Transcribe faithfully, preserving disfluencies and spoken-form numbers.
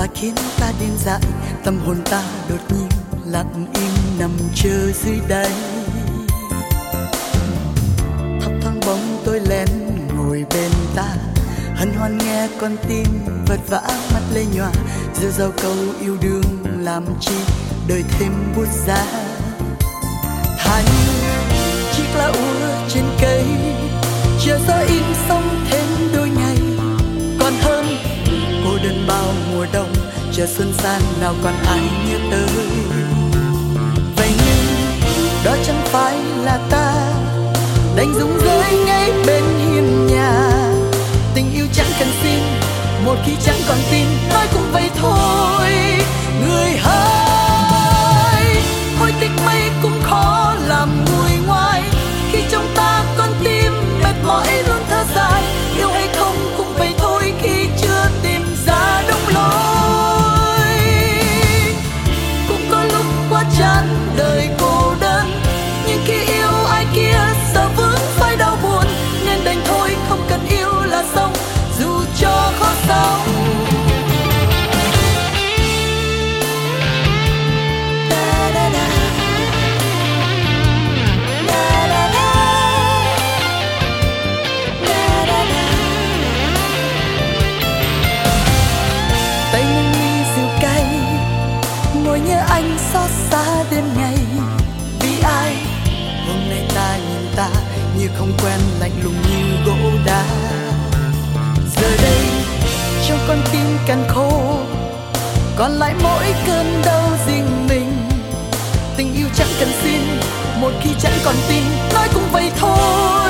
khiến ta điên dại, tâm hồn ta đột nhiên lặng im nằm chờ dưới đây. Thấp thoáng bóng tôi lén ngồi bên ta, hân hoan nghe con tim vật vã mắt lê nhòa, rêu rao câu yêu đương làm chi đời thêm buốt giá. Thà như chiếc lá úa trên cây, chờ gió im sông thêm đôi ngày, còn hơn cô đơn bao mùa đông, chờ xuân sang nào còn ai nhớ tới. Vậy nhưng đó chẳng phải là ta, đành rụng rơi ngay bên hiên nhà. Tình yêu chẳng cần xin, một khi chẳng còn tin, nói cũng vậy thôi. Người hỡi, hối tiếc mấy cũng khó làm nguôi ngoai, khi trong ta con tim mệt mỏi luôn thở dài. Yêu hay không cũng vậy thôi, khi chưa tìm ra đúng lối. Cũng có lúc quá chán đời cô đơn, nhưng khi yêu ai kia sợ vướng phải đau buồn, nên đành thôi không cần yêu là xong, dù cho khó sống. Tay nâng ly rượu cay, ngồi nhớ anh xót xa đêm ngày. Vì ai hôm nay ta nhìn ta như không quen, lạnh lùng như gỗ đá. Giờ đây trong con tim cằn khô, còn lại mỗi cơn đau riêng mình. Tình yêu chẳng cần xin, một khi chẳng còn tin, nói cũng vậy thôi.